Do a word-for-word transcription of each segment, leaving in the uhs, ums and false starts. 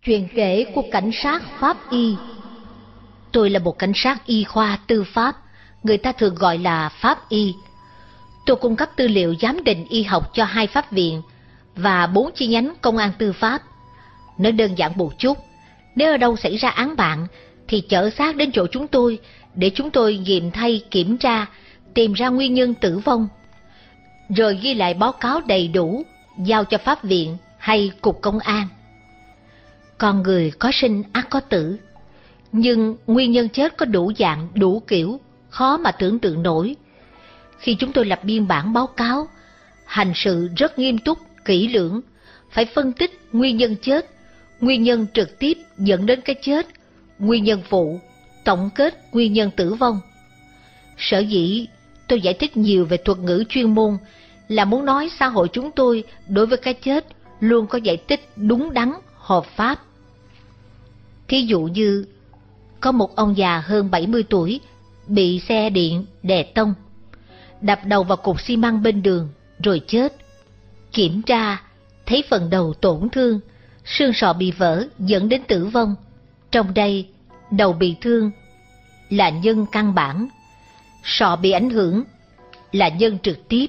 Chuyện kể của cảnh sát pháp y. Tôi là một cảnh sát y khoa tư pháp, người ta thường gọi là pháp y. Tôi cung cấp tư liệu giám định y học cho hai pháp viện và bốn chi nhánh công an tư pháp. Nói đơn giản một chút, nếu ở đâu xảy ra án mạng thì chở xác đến chỗ chúng tôi để chúng tôi nghiệm thay, kiểm tra, tìm ra nguyên nhân tử vong, rồi ghi lại báo cáo đầy đủ, giao cho pháp viện hay cục công an. Con người có sinh ắt có tử, nhưng nguyên nhân chết có đủ dạng, đủ kiểu, khó mà tưởng tượng nổi. Khi chúng tôi lập biên bản báo cáo, hành sự rất nghiêm túc, kỹ lưỡng, phải phân tích nguyên nhân chết, nguyên nhân trực tiếp dẫn đến cái chết, nguyên nhân phụ, tổng kết nguyên nhân tử vong. Sở dĩ tôi giải thích nhiều về thuật ngữ chuyên môn là muốn nói xã hội chúng tôi đối với cái chết luôn có giải thích đúng đắn, hợp pháp. Thí dụ như, có một ông già hơn bảy mươi tuổi bị xe điện đè tông, đập đầu vào cục xi măng bên đường rồi chết. Kiểm tra, thấy phần đầu tổn thương, xương sọ bị vỡ dẫn đến tử vong. Trong đây, đầu bị thương là nhân căn bản, sọ bị ảnh hưởng là nhân trực tiếp,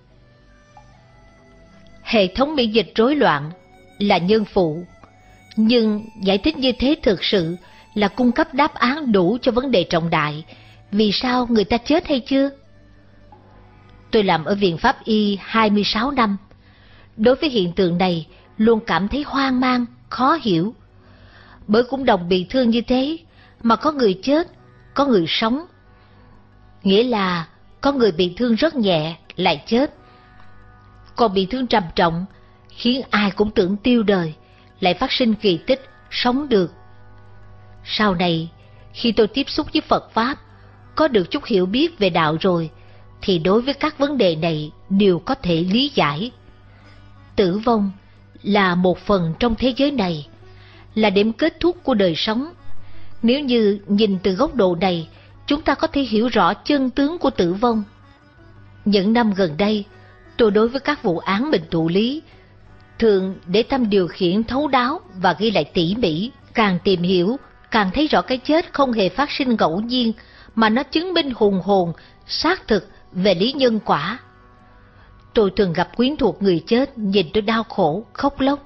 hệ thống miễn dịch rối loạn là nhân phụ. Nhưng giải thích như thế thực sự là cung cấp đáp án đủ cho vấn đề trọng đại: vì sao người ta chết hay chưa? Tôi làm ở viện pháp y hai mươi sáu năm. Đối với hiện tượng này luôn cảm thấy hoang mang, khó hiểu. Bởi cũng đồng bị thương như thế mà có người chết, có người sống. Nghĩa là có người bị thương rất nhẹ lại chết, còn bị thương trầm trọng khiến ai cũng tưởng tiêu đời lại phát sinh kỳ tích sống được. Sau này, khi tôi tiếp xúc với Phật Pháp, có được chút hiểu biết về đạo rồi, thì đối với các vấn đề này đều có thể lý giải. Tử vong là một phần trong thế giới này, là điểm kết thúc của đời sống. Nếu như nhìn từ góc độ này, chúng ta có thể hiểu rõ chân tướng của tử vong. Những năm gần đây, tôi đối với các vụ án mình thụ lý, thường để tâm điều khiển thấu đáo và ghi lại tỉ mỉ. Càng tìm hiểu, càng thấy rõ cái chết không hề phát sinh ngẫu nhiên, mà nó chứng minh hùng hồn, xác thực về lý nhân quả. Tôi thường gặp quyến thuộc người chết, nhìn tôi đau khổ, khóc lóc.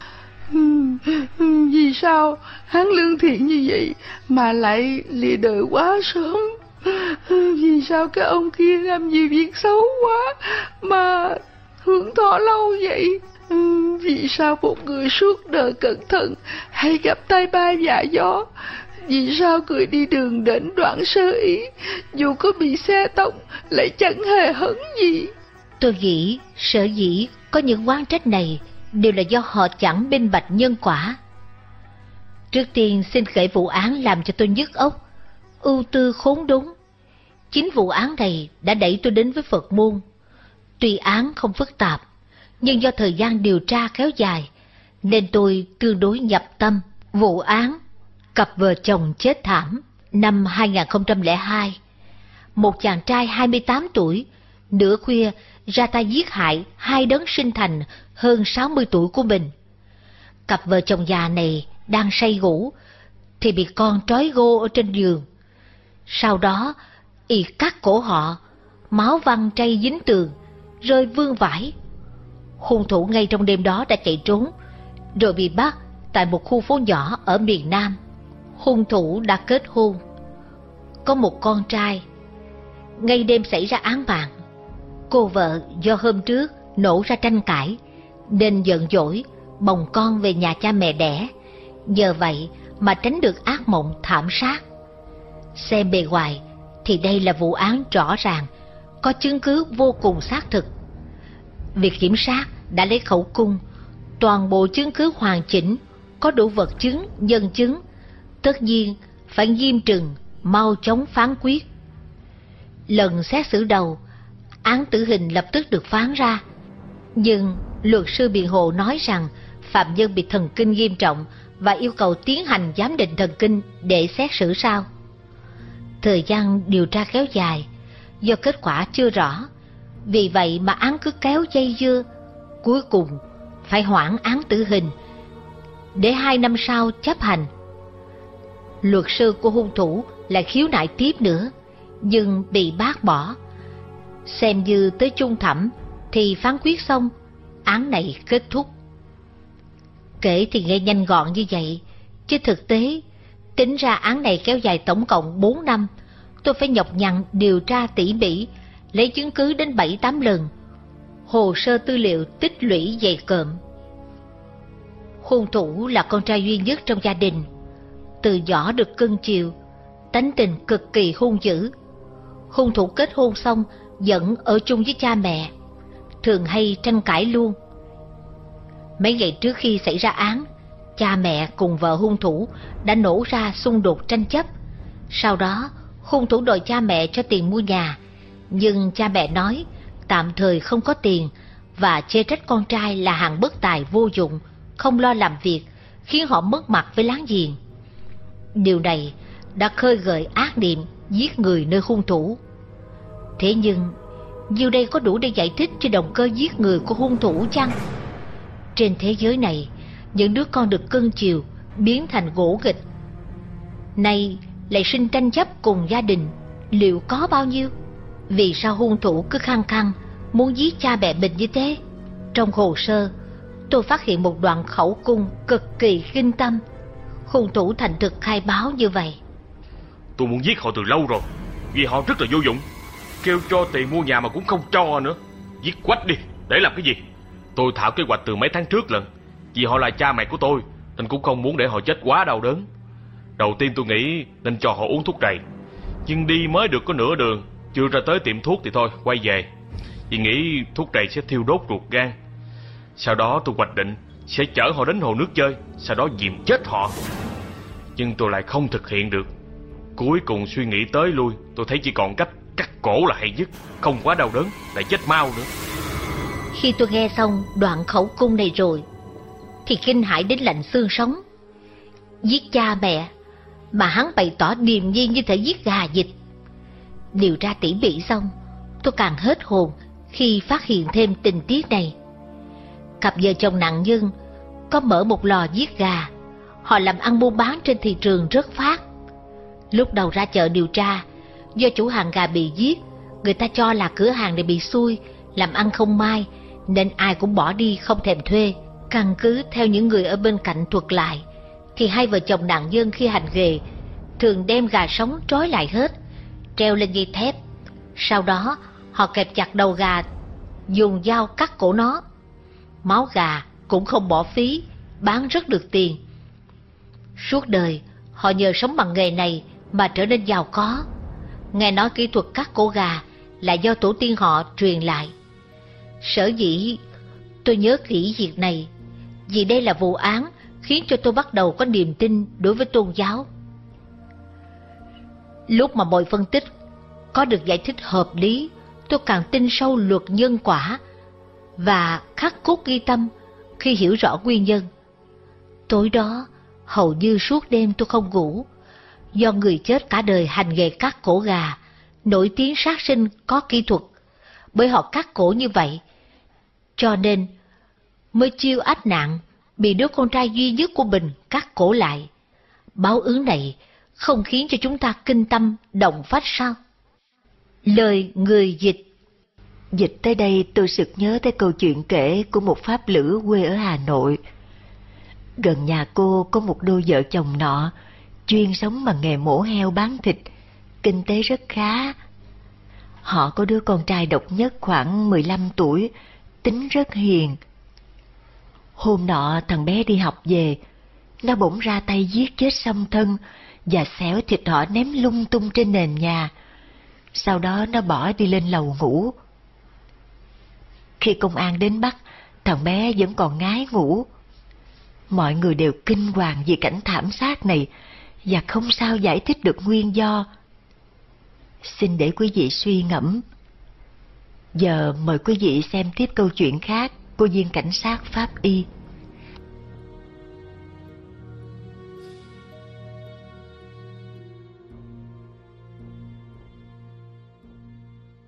Vì sao hắn lương thiện như vậy mà lại lìa đời quá sớm? Vì sao cái ông kia làm nhiều việc xấu quá mà hưởng thọ lâu vậy? Vì sao một người suốt đời cẩn thận hay gặp tai ba vạ gió? Vì sao người đi đường đến đoạn sơ ý, dù có bị xe tông lại chẳng hề hấn gì? Tôi nghĩ sở dĩ có những oán trách này đều là do họ chẳng minh bạch nhân quả. Trước tiên xin kể vụ án làm cho tôi nhức óc, ưu tư khốn đốn. Chính vụ án này đã đẩy tôi đến với Phật môn. Tuy án không phức tạp, nhưng do thời gian điều tra kéo dài, nên tôi tương đối nhập tâm. Vụ án cặp vợ chồng chết thảm năm hai không không hai. Một chàng trai hai mươi tám tuổi, nửa khuya ra tay giết hại hai đấng sinh thành hơn sáu mươi tuổi của mình. Cặp vợ chồng già này đang say ngủ thì bị con trói gô ở trên giường. Sau đó y cắt cổ họ, máu văng trây dính tường, rơi vương vãi. Hung thủ ngay trong đêm đó đã chạy trốn, rồi bị bắt tại một khu phố nhỏ ở miền Nam. Hung thủ đã kết hôn, có một con trai. Ngay đêm xảy ra án mạng, cô vợ do hôm trước nổ ra tranh cãi nên giận dỗi bồng con về nhà cha mẹ đẻ, nhờ vậy mà tránh được ác mộng thảm sát. Xem bề ngoài thì đây là vụ án rõ ràng, có chứng cứ vô cùng xác thực. Việc kiểm sát đã lấy khẩu cung, toàn bộ chứng cứ hoàn chỉnh, có đủ vật chứng, nhân chứng. Tất nhiên phải nghiêm trừng, mau chóng phán quyết. Lần xét xử đầu, án tử hình lập tức được phán ra, nhưng luật sư biện hộ nói rằng phạm nhân bị thần kinh nghiêm trọng và yêu cầu tiến hành giám định thần kinh để xét xử sau. Thời gian điều tra kéo dài, do kết quả chưa rõ, vì vậy mà án cứ kéo dây dưa, cuối cùng phải hoãn án tử hình để hai năm sau chấp hành. Luật sư của hung thủ lại khiếu nại tiếp nữa, nhưng bị bác bỏ. Xem như tới chung thẩm thì phán quyết xong, án này kết thúc. Kể thì nghe nhanh gọn như vậy, chứ thực tế tính ra án này kéo dài tổng cộng bốn năm. Tôi phải nhọc nhằn điều tra tỉ mỉ, lấy chứng cứ đến bảy tám lần, hồ sơ tư liệu tích lũy dày cộm. Hung thủ là con trai duy nhất trong gia đình, từ nhỏ được cưng chiều, tánh tình cực kỳ hung dữ. Hung thủ kết hôn xong vẫn ở chung với cha mẹ, thường hay tranh cãi luôn. Mấy ngày trước khi xảy ra án, cha mẹ cùng vợ hung thủ đã nổ ra xung đột tranh chấp. Sau đó hung thủ đòi cha mẹ cho tiền mua nhà, nhưng cha mẹ nói tạm thời không có tiền và chê trách con trai là hạng bất tài vô dụng, không lo làm việc, khiến họ mất mặt với láng giềng. Điều này đã khơi gợi ác niệm giết người nơi hung thủ. Thế nhưng nhiêu đây có đủ để giải thích cho động cơ giết người của hung thủ chăng? Trên thế giới này, những đứa con được cưng chiều biến thành gỗ nghịch, nay lại sinh tranh chấp cùng gia đình, liệu có bao nhiêu? Vì sao hung thủ cứ khăng khăng muốn giết cha mẹ mình như thế? Trong hồ sơ, tôi phát hiện một đoạn khẩu cung cực kỳ kinh tâm. Hung thủ thành thực khai báo như vậy: tôi muốn giết họ từ lâu rồi, vì họ rất là vô dụng, kêu cho tiền mua nhà mà cũng không cho nữa. Giết quách đi, để làm cái gì? Tôi thảo kế hoạch từ mấy tháng trước lần, vì họ là cha mẹ của tôi nên cũng không muốn để họ chết quá đau đớn. Đầu tiên tôi nghĩ nên cho họ uống thuốc trầy, nhưng đi mới được có nửa đường, chưa ra tới tiệm thuốc thì thôi quay về, vì nghĩ thuốc trầy sẽ thiêu đốt ruột gan. Sau đó tôi hoạch định sẽ chở họ đến hồ nước chơi, sau đó dìm chết họ. Nhưng tôi lại không thực hiện được. Cuối cùng suy nghĩ tới lui, tôi thấy chỉ còn cách cắt cổ là hay nhất, không quá đau đớn, lại chết mau nữa. Khi tôi nghe xong đoạn khẩu cung này rồi thì kinh hãi đến lạnh xương sống. Giết cha mẹ mà hắn bày tỏ điềm nhiên như thể giết gà vịt. Điều tra tỉ mỉ xong, tôi càng hết hồn khi phát hiện thêm tình tiết này. Cặp vợ chồng nạn nhân có mở một lò giết gà, họ làm ăn buôn bán trên thị trường rất phát. Lúc đầu ra chợ điều tra, do chủ hàng gà bị giết, người ta cho là cửa hàng này bị xui, làm ăn không mai, nên ai cũng bỏ đi không thèm thuê. Căn cứ theo những người ở bên cạnh thuật lại, thì hai vợ chồng nạn nhân khi hành nghề thường đem gà sống trói lại hết, treo lên dây thép. Sau đó họ kẹp chặt đầu gà, dùng dao cắt cổ nó. Máu gà cũng không bỏ phí, bán rất được tiền. Suốt đời họ nhờ sống bằng nghề này mà trở nên giàu có. Nghe nói kỹ thuật cắt cổ gà là do tổ tiên họ truyền lại. Sở dĩ tôi nhớ kỹ việc này vì đây là vụ án khiến cho tôi bắt đầu có niềm tin đối với tôn giáo. Lúc mà mọi phân tích có được giải thích hợp lý, tôi càng tin sâu luật nhân quả và khắc cốt ghi tâm khi hiểu rõ nguyên nhân. Tối đó hầu như suốt đêm tôi không ngủ, do người chết cả đời hành nghề cắt cổ gà, nổi tiếng sát sinh có kỹ thuật. Bởi họ cắt cổ như vậy, cho nên mới chiêu ách nạn bị đứa con trai duy nhất của mình cắt cổ lại. Báo ứng này không khiến cho chúng ta kinh tâm động phách sao? Lời người dịch. Dịch tới đây tôi sực nhớ tới câu chuyện kể của một pháp lữ quê ở Hà Nội. Gần nhà cô có một đôi vợ chồng nọ, chuyên sống bằng nghề mổ heo bán thịt, kinh tế rất khá. Họ có đứa con trai độc nhất khoảng mười lăm tuổi, tính rất hiền. Hôm nọ thằng bé đi học về, nó bỗng ra tay giết chết song thân và xẻo thịt họ ném lung tung trên nền nhà. Sau đó nó bỏ đi lên lầu ngủ. Khi công an đến bắt, thằng bé vẫn còn ngái ngủ. Mọi người đều kinh hoàng vì cảnh thảm sát này và không sao giải thích được nguyên do. Xin để quý vị suy ngẫm. Giờ mời quý vị xem tiếp câu chuyện khác của viên cảnh sát pháp y.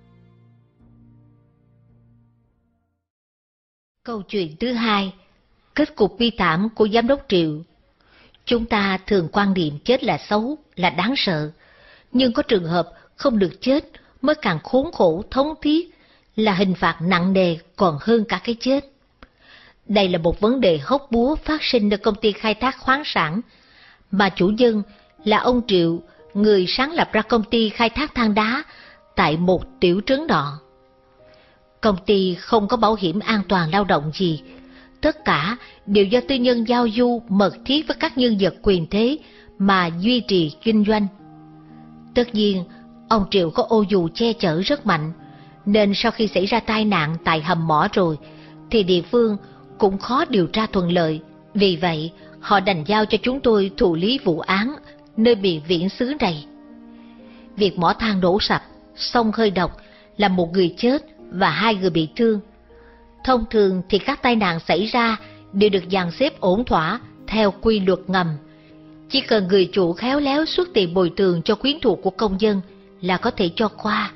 Câu chuyện thứ hai, Kết cục bi thảm của giám đốc Triệu. Chúng ta thường quan niệm chết là xấu, là đáng sợ, nhưng có trường hợp không được chết mới càng khốn khổ thống thiết, là hình phạt nặng nề còn hơn cả cái chết. Đây là một vấn đề hóc búa phát sinh ở công ty khai thác khoáng sản, mà chủ nhân là ông Triệu, người sáng lập ra công ty khai thác than đá tại một tiểu trấn nọ. Công ty không có bảo hiểm an toàn lao động gì, tất cả đều do tư nhân giao du mật thiết với các nhân vật quyền thế mà duy trì kinh doanh. Tất nhiên, ông Triệu có ô dù che chở rất mạnh, nên sau khi xảy ra tai nạn tại hầm mỏ rồi, thì địa phương cũng khó điều tra thuận lợi. Vì vậy, họ đành giao cho chúng tôi thụ lý vụ án nơi miền viễn xứ này. Việc mỏ than đổ sập, xông hơi độc, làm một người chết và hai người bị thương. Thông thường thì các tai nạn xảy ra đều được dàn xếp ổn thỏa theo quy luật ngầm. Chỉ cần người chủ khéo léo xuất tiền bồi thường cho quyến thuộc của công dân là có thể cho qua.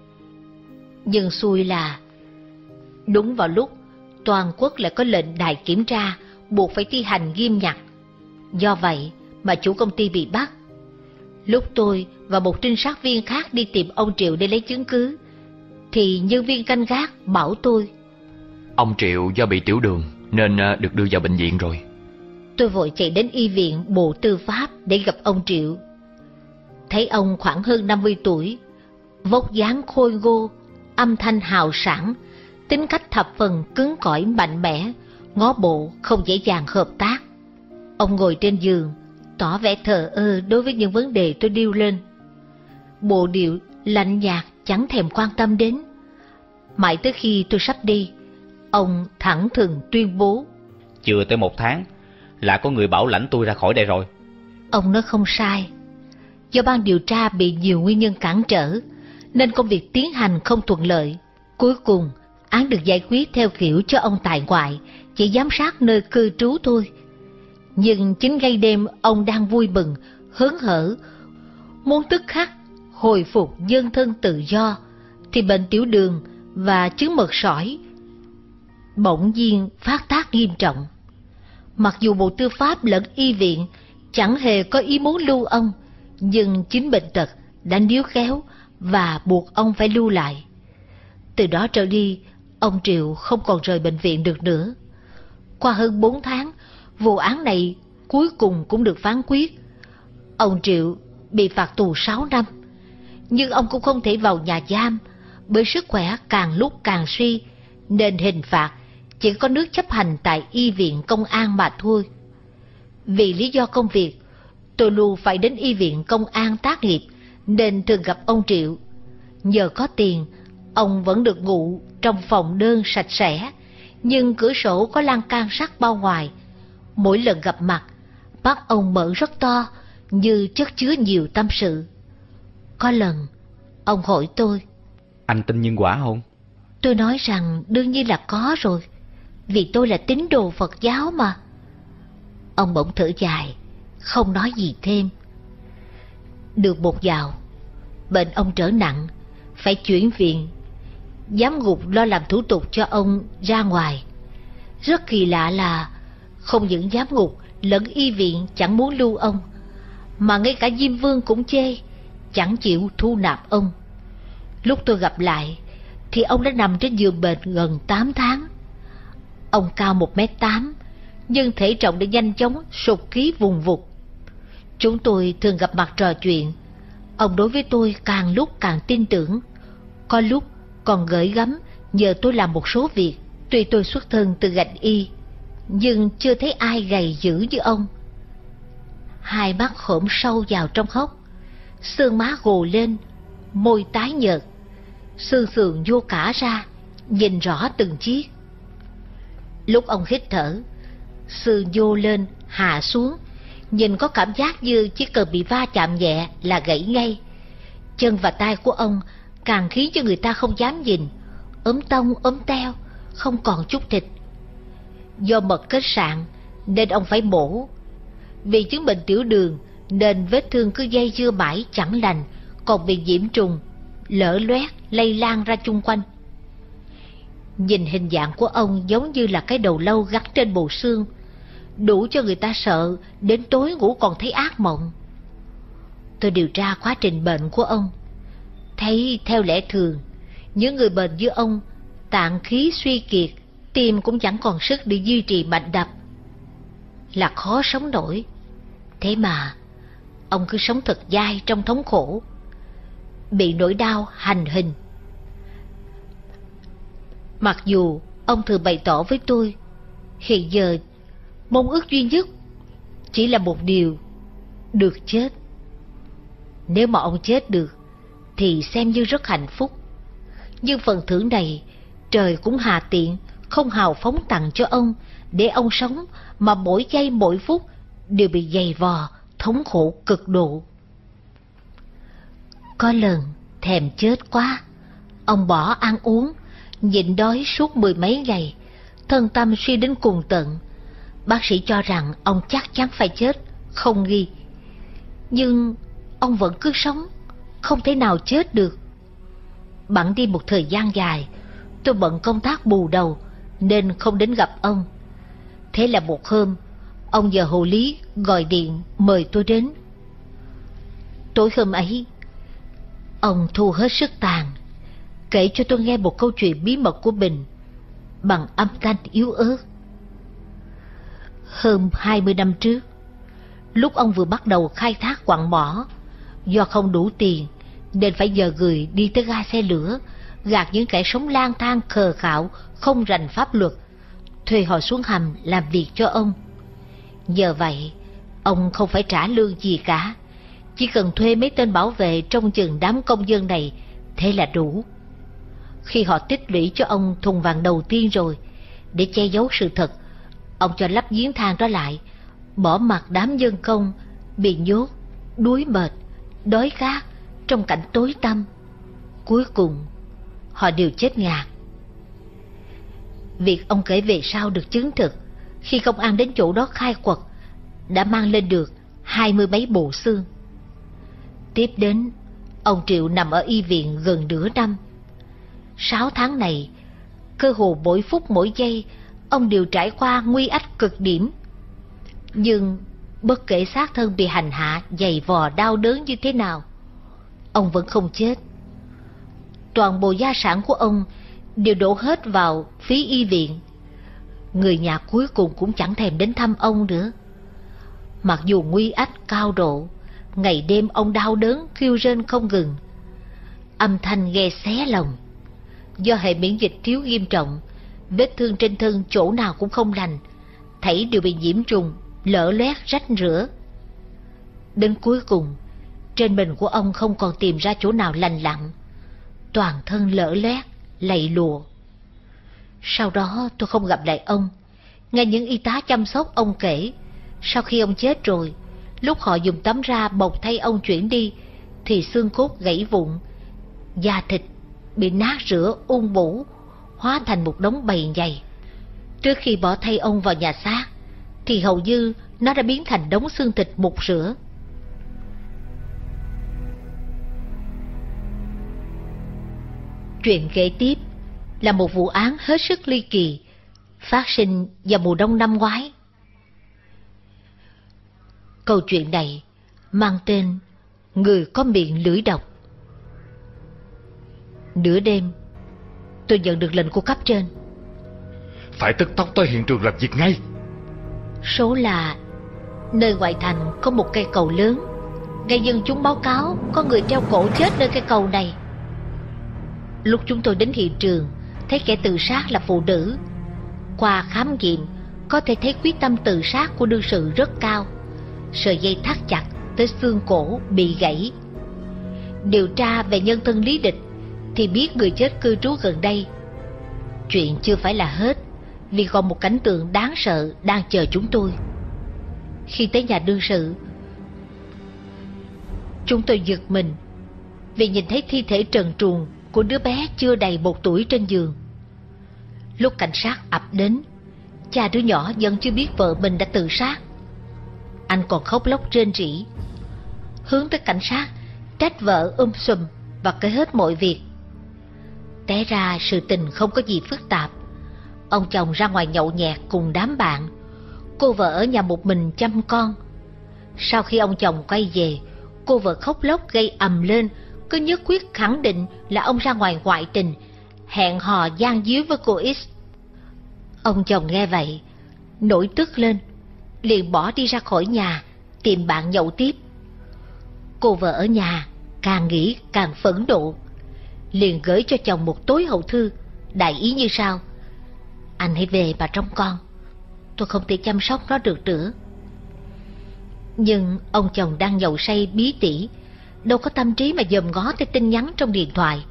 Nhưng xui là đúng vào lúc toàn quốc lại có lệnh đại kiểm tra buộc phải thi hành nghiêm ngặt. Do vậy mà chủ công ty bị bắt. Lúc tôi và một trinh sát viên khác đi tìm ông Triệu để lấy chứng cứ, thì nhân viên canh gác bảo tôi: ông Triệu do bị tiểu đường nên được đưa vào bệnh viện rồi. Tôi vội chạy đến y viện Bộ Tư pháp để gặp ông Triệu. Thấy ông khoảng hơn năm mươi tuổi, vóc dáng khôi ngô, âm thanh hào sảng, tính cách thập phần cứng cỏi mạnh mẽ, ngó bộ không dễ dàng hợp tác. Ông ngồi trên giường, tỏ vẻ thờ ơ đối với những vấn đề tôi điêu lên. Bộ điệu lạnh nhạt chẳng thèm quan tâm đến. Mãi tới khi tôi sắp đi, ông thẳng thừng tuyên bố: chưa tới một tháng là có người bảo lãnh tôi ra khỏi đây rồi. Ông nói không sai. Do ban điều tra bị nhiều nguyên nhân cản trở, nên công việc tiến hành không thuận lợi. Cuối cùng, án được giải quyết theo kiểu cho ông tại ngoại, chỉ giám sát nơi cư trú thôi. Nhưng chính ngay đêm ông đang vui mừng, hớn hở, muốn tức khắc hồi phục nhân thân tự do, thì bệnh tiểu đường và chứng mật sỏi bỗng nhiên phát tác nghiêm trọng. Mặc dù Bộ Tư pháp lẫn y viện chẳng hề có ý muốn lưu ông, nhưng chính bệnh tật đã níu kéo và buộc ông phải lưu lại. Từ đó trở đi, ông Triệu không còn rời bệnh viện được nữa. Qua hơn bốn tháng, vụ án này cuối cùng cũng được phán quyết. Ông Triệu bị phạt tù sáu năm, nhưng ông cũng không thể vào nhà giam, bởi sức khỏe càng lúc càng suy, nên hình phạt chỉ có nước chấp hành tại y viện công an mà thôi. Vì lý do công việc, tôi luôn phải đến y viện công an tác nghiệp, nên thường gặp ông Triệu. Nhờ có tiền, ông vẫn được ngủ trong phòng đơn sạch sẽ, nhưng cửa sổ có lan can sắt bao ngoài. Mỗi lần gặp mặt, mắt ông mở rất to, như chất chứa nhiều tâm sự. Có lần, ông hỏi tôi: anh tin nhân quả không? Tôi nói rằng đương nhiên là có rồi, vì tôi là tín đồ Phật giáo mà. Ông bỗng thở dài, không nói gì thêm. Được một dạo, bệnh ông trở nặng, phải chuyển viện. Giám ngục lo làm thủ tục cho ông ra ngoài. Rất kỳ lạ là không những giám ngục lẫn y viện chẳng muốn lưu ông, mà ngay cả Diêm Vương cũng chê, chẳng chịu thu nạp ông. Lúc tôi gặp lại thì ông đã nằm trên giường bệnh gần tám tháng. Ông cao một mét tám, nhưng thể trọng đã nhanh chóng sụt ký vùng vụt. Chúng tôi thường gặp mặt trò chuyện. Ông đối với tôi càng lúc càng tin tưởng, có lúc còn gửi gắm nhờ tôi làm một số việc. Tuy tôi xuất thân từ ngành y, nhưng chưa thấy ai gầy dữ như ông. Hai mắt khổm sâu vào trong hốc, xương má gồ lên, môi tái nhợt, xương sườn vô cả ra, nhìn rõ từng chiếc. Lúc ông hít thở, xương vô lên hạ xuống, nhìn có cảm giác như chỉ cần bị va chạm nhẹ là gãy ngay. Chân và tay của ông càng khiến cho người ta không dám nhìn, ốm tông ốm teo, không còn chút thịt. Do mật kết sạn nên ông phải mổ. Vì chứng bệnh tiểu đường nên vết thương cứ dây dưa mãi chẳng lành, còn bị nhiễm trùng, lở loét lây lan ra chung quanh. Nhìn hình dạng của ông giống như là cái đầu lâu gắn trên bộ xương, đủ cho người ta sợ đến tối ngủ còn thấy ác mộng. Tôi điều tra quá trình bệnh của ông, thấy theo lẽ thường, những người bệnh như ông tạng khí suy kiệt, tim cũng chẳng còn sức để duy trì mạch đập, là khó sống nổi. Thế mà ông cứ sống thật dai trong thống khổ, bị nỗi đau hành hình. Mặc dù ông thường bày tỏ với tôi, hiện giờ mong ước duy nhất chỉ là một điều, được chết. Nếu mà ông chết được thì xem như rất hạnh phúc. Nhưng phần thưởng này trời cũng hà tiện, không hào phóng tặng cho ông, để ông sống mà mỗi giây mỗi phút đều bị dày vò, thống khổ cực độ. Có lần thèm chết quá, ông bỏ ăn uống, nhịn đói suốt mười mấy ngày, thân tâm suy đến cùng tận. Bác sĩ cho rằng ông chắc chắn phải chết, không nghi. Nhưng ông vẫn cứ sống, không thể nào chết được. Bẵng đi một thời gian dài, tôi bận công tác bù đầu nên không đến gặp ông. Thế là một hôm, ông già hộ lý gọi điện mời tôi đến. Tối hôm ấy, ông thu hết sức tàn, kể cho tôi nghe một câu chuyện bí mật của mình bằng âm thanh yếu ớt. Hơn hai mươi năm trước, lúc ông vừa bắt đầu khai thác quặng mỏ, do không đủ tiền nên phải nhờ người đi tới ga xe lửa, gạt những kẻ sống lang thang khờ khạo, không rành pháp luật, thuê họ xuống hầm làm việc cho ông. Nhờ vậy, ông không phải trả lương gì cả, chỉ cần thuê mấy tên bảo vệ trông chừng đám công dân này, thế là đủ. Khi họ tích lũy cho ông thùng vàng đầu tiên rồi, để che giấu sự thật, ông cho lắp giếng than đó lại, bỏ mặc đám dân công bị nhốt, đuối mệt, đói khát trong cảnh tối tăm. Cuối cùng họ đều chết ngạt. Việc ông kể về sau được chứng thực khi công an đến chỗ đó khai quật, đã mang lên được hai mươi mấy bộ xương. Tiếp đến, ông Triệu nằm ở y viện gần nửa năm. Sáu tháng này, cơ hồ mỗi phút mỗi giây, ông đều trải qua nguy ách cực điểm. Nhưng bất kể xác thân bị hành hạ, dày vò đau đớn như thế nào, ông vẫn không chết. Toàn bộ gia sản của ông đều đổ hết vào phí y viện. Người nhà cuối cùng cũng chẳng thèm đến thăm ông nữa. Mặc dù nguy ách cao độ, ngày đêm ông đau đớn kêu rên không ngừng, âm thanh nghe xé lòng. Do hệ miễn dịch thiếu nghiêm trọng, vết thương trên thân chỗ nào cũng không lành, thảy đều bị nhiễm trùng, lở loét rách rữa. Đến cuối cùng, trên mình của ông không còn tìm ra chỗ nào lành lặn, toàn thân lở loét, lầy lùa. Sau đó tôi không gặp lại ông. Nghe những y tá chăm sóc ông kể, sau khi ông chết rồi, lúc họ dùng tấm ra bọc thay ông chuyển đi, thì xương cốt gãy vụn, da thịt bị nát rữa ung bủ, hóa thành một đống bầy nhầy. Trước khi bỏ thay ông vào nhà xác, thì hầu như nó đã biến thành đống xương thịt mục rửa. Chuyện kể tiếp là một vụ án hết sức ly kỳ, phát sinh vào mùa đông năm ngoái. Câu chuyện này mang tên Người có miệng lưỡi độc. Nửa đêm, tôi nhận được lệnh của cấp trên. Phải tức tốc tới hiện trường làm việc ngay. Số là nơi ngoại thành có một cây cầu lớn, nghe dân chúng báo cáo có người treo cổ chết nơi cây cầu này. Lúc chúng tôi đến hiện trường, thấy kẻ tự sát là phụ nữ. Qua khám nghiệm, có thể thấy quyết tâm tự sát của đương sự rất cao. Sợi dây thắt chặt tới xương cổ bị gãy. Điều tra về nhân thân lý lịch thì biết người chết cư trú gần đây. Chuyện chưa phải là hết, vì còn một cảnh tượng đáng sợ đang chờ chúng tôi. Khi tới nhà đương sự, chúng tôi giật mình vì nhìn thấy thi thể trần truồng của đứa bé chưa đầy một tuổi trên giường. Lúc cảnh sát ập đến, cha đứa nhỏ vẫn chưa biết vợ mình đã tự sát. Anh còn khóc lóc rên rỉ, hướng tới cảnh sát trách vợ um sùm và kể hết mọi việc. Té ra sự tình không có gì phức tạp. Ông chồng ra ngoài nhậu nhẹt cùng đám bạn, cô vợ ở nhà một mình chăm con. Sau khi ông chồng quay về, cô vợ khóc lóc gây ầm lên, cứ nhất quyết khẳng định là ông ra ngoài ngoại tình, hẹn hò gian díu với cô X. Ông chồng nghe vậy, nổi tức lên, liền bỏ đi ra khỏi nhà, tìm bạn nhậu tiếp. Cô vợ ở nhà càng nghĩ càng phẫn nộ, liền gửi cho chồng một tối hậu thư, đại ý như sau: anh hãy về mà trông con, tôi không thể chăm sóc nó được nữa. Nhưng ông chồng đang nhậu say bí tỉ, đâu có tâm trí mà dòm ngó tới tin nhắn trong điện thoại.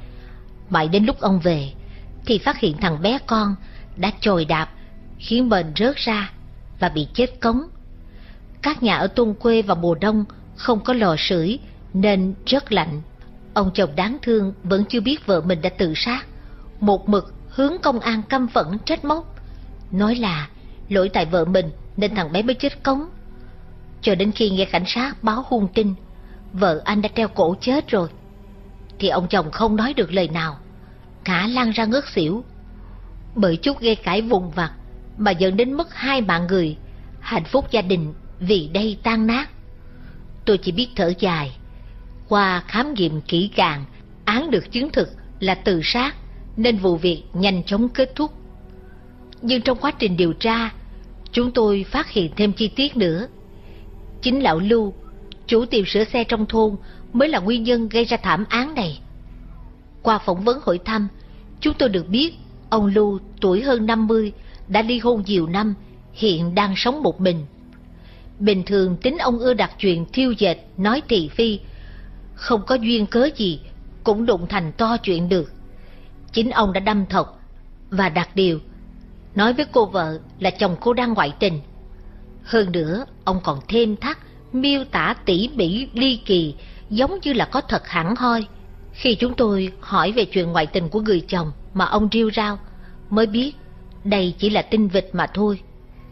Mãi đến lúc ông về thì phát hiện thằng bé con đã chồi đạp, khiến mền rớt ra và bị chết cống. Các nhà ở thôn quê vào mùa đông không có lò sưởi nên rất lạnh. Ông chồng đáng thương vẫn chưa biết vợ mình đã tự sát, một mực hướng công an căm phẫn trách móc, nói là lỗi tại vợ mình nên thằng bé mới chết cống. Cho đến khi nghe cảnh sát báo hung tin vợ anh đã treo cổ chết rồi, thì ông chồng không nói được lời nào, ngã lăn ra ngất xỉu. Bởi chút gây cãi vùng vặt mà dẫn đến mất hai mạng người, hạnh phúc gia đình vì đây tan nát. Tôi chỉ biết thở dài. Qua khám nghiệm kỹ càng, án được chứng thực là tự sát, nên vụ việc nhanh chóng kết thúc. Nhưng trong quá trình điều tra, chúng tôi phát hiện thêm chi tiết nữa. Chính lão Lưu, chủ tiệm sửa xe trong thôn, mới là nguyên nhân gây ra thảm án này. Qua phỏng vấn hỏi thăm, chúng tôi được biết ông Lưu tuổi hơn năm mươi, đã ly hôn nhiều năm, hiện đang sống một mình. Bình thường tính ông ưa đặt chuyện thiêu dệt, nói thị phi, không có duyên cớ gì cũng đụng thành to chuyện được. Chính ông đã đâm thọc và đặt điều, nói với cô vợ là chồng cô đang ngoại tình. Hơn nữa, ông còn thêm thắt, miêu tả tỉ mỉ ly kỳ, giống như là có thật hẳn hoi. Khi chúng tôi hỏi về chuyện ngoại tình của người chồng mà ông rêu rao, mới biết đây chỉ là tin vịt mà thôi.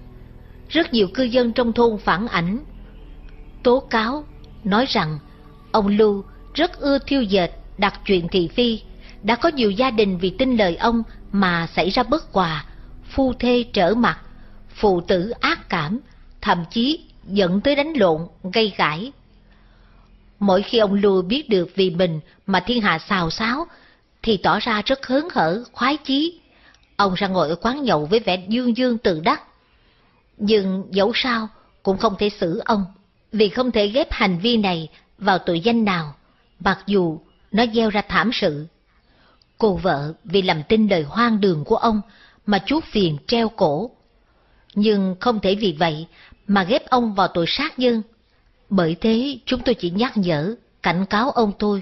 Rất nhiều cư dân trong thôn phản ảnh, tố cáo, nói rằng ông Lưu rất ưa thiêu dệt, đặt chuyện thị phi. Đã có nhiều gia đình vì tin lời ông mà xảy ra bất hòa, phu thê trở mặt, phụ tử ác cảm, thậm chí dẫn tới đánh lộn, gây gãi. Mỗi khi ông Lưu biết được vì mình mà thiên hạ xào xáo, thì tỏ ra rất hớn hở, khoái chí. Ông ra ngồi ở quán nhậu với vẻ dương dương tự đắc. Nhưng dẫu sao cũng không thể xử ông, vì không thể ghép hành vi này vào tội danh nào, mặc dù nó gieo ra thảm sự. Cô vợ vì làm tin lời hoang đường của ông mà chuốc phiền treo cổ. Nhưng không thể vì vậy mà ghép ông vào tội sát nhân. Bởi thế chúng tôi chỉ nhắc nhở, cảnh cáo ông thôi.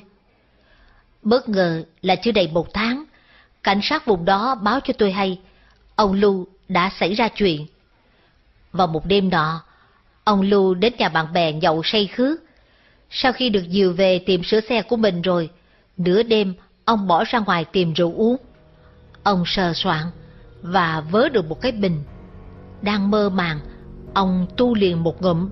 Bất ngờ là chưa đầy một tháng, cảnh sát vùng đó báo cho tôi hay ông Lưu đã xảy ra chuyện. Vào một đêm nọ, ông Lưu đến nhà bạn bè nhậu say khước. Sau khi được dìu về tiệm sửa xe của mình rồi, nửa đêm ông bỏ ra ngoài tìm rượu uống. Ông sờ soạn và vớ được một cái bình. Đang mơ màng, ông tu liền một ngụm.